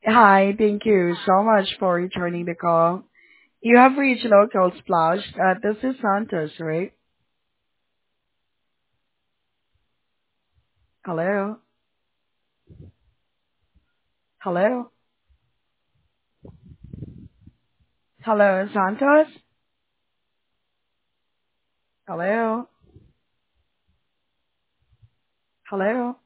Hi, thank you so much for returning the call. You have reached Local Splash. This is Santos, right? Hello? Hello? Hello, Santos? Hello? Hello?